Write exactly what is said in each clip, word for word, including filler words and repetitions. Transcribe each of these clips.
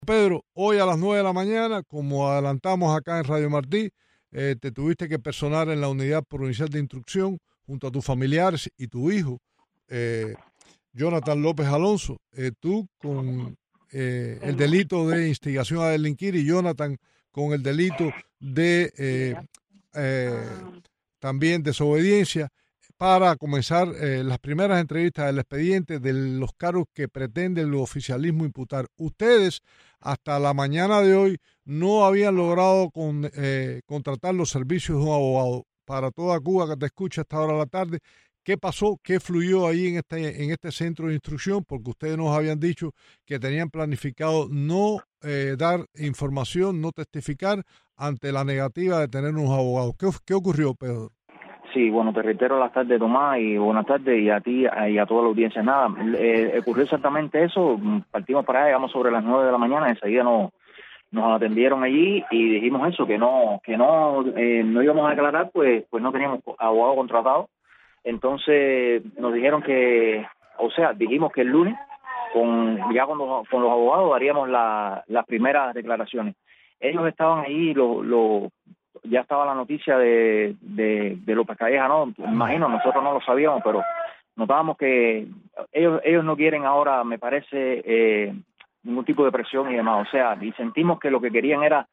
Pedro, hoy a las nueve de la mañana, como adelantamos acá en Radio Martí, eh, te tuviste que personar en la Unidad Provincial de Instrucción junto a tus familiares y tu hijo, eh, Jonathan López Alonso. Eh, tú con eh, el delito de instigación a delinquir y Jonathan con el delito de eh, eh, también desobediencia para comenzar eh, las primeras entrevistas del expediente de los cargos que pretende el oficialismo imputar. Ustedes hasta la mañana de hoy no habían logrado con, eh, contratar los servicios de un abogado. Para toda Cuba que te escucha a esta hora de la tarde, ¿qué pasó? ¿Qué fluyó ahí en este, en este centro de instrucción? Porque ustedes nos habían dicho que tenían planificado no eh, dar información, no testificar ante la negativa de tener unos abogados. ¿Qué, qué ocurrió, Pedro? Sí, bueno, te reitero las tardes, Tomás, y buenas tardes, y a ti y a toda la audiencia. Nada, eh, ocurrió exactamente eso, partimos para allá, llegamos sobre las nueve de la mañana, enseguida nos, nos atendieron allí y dijimos eso, que no que no eh, no íbamos a declarar, pues pues no teníamos abogado contratado. Entonces nos dijeron que, o sea, dijimos que el lunes, con ya con los, con los abogados, haríamos la, las primeras declaraciones. Ellos estaban ahí, lo, lo ya estaba la noticia de, de, de López Calleja, ¿no? Imagino, nosotros no lo sabíamos, pero notábamos que ellos ellos no quieren ahora, me parece, eh, ningún tipo de presión y demás. O sea, y sentimos que lo que querían era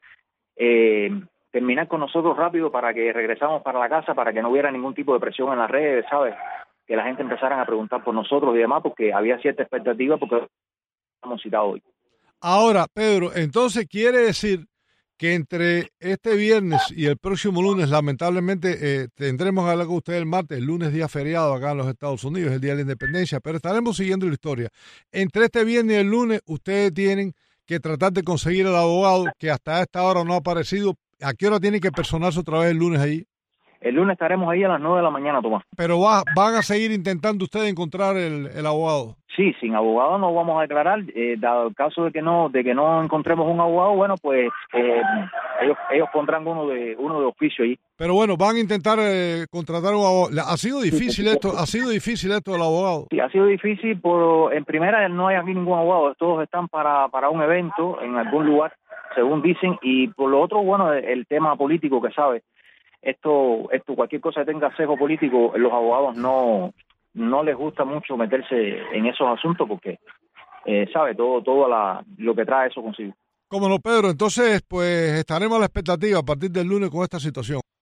eh, terminar con nosotros rápido para que regresáramos para la casa, para que no hubiera ningún tipo de presión en las redes, ¿sabes? Que la gente empezara a preguntar por nosotros y demás, porque había cierta expectativa, porque hemos citado hoy. Ahora, Pedro, entonces quiere decir que entre este viernes y el próximo lunes, lamentablemente, eh, tendremos que hablar con ustedes el martes, el lunes día feriado acá en los Estados Unidos, el Día de la Independencia, pero estaremos siguiendo la historia. Entre este viernes y el lunes, ustedes tienen que tratar de conseguir al abogado que hasta esta hora no ha aparecido. ¿A qué hora tienen que personarse otra vez el lunes allí? El lunes estaremos ahí a las nueve de la mañana, Tomás. Pero va, van a seguir intentando ustedes encontrar el, el abogado. Sí, sin abogado no vamos a declarar. Eh, dado el caso de que no de que no encontremos un abogado, bueno, pues eh, ellos ellos pondrán uno de uno de oficio ahí. Pero bueno, van a intentar eh, contratar un abogado. Ha sido difícil esto, ha sido difícil esto del abogado. Sí, ha sido difícil. Por en primera no hay aquí ningún abogado. Todos están para para un evento en algún lugar, según dicen. Y por lo otro, bueno, el, el tema político que sabe. Esto, esto, cualquier cosa que tenga sesgo político, los abogados no, no les gusta mucho meterse en esos asuntos porque, eh, sabe, todo, todo la, lo que trae eso consigo. Cómo no, Pedro. Entonces, pues estaremos a la expectativa a partir del lunes con esta situación.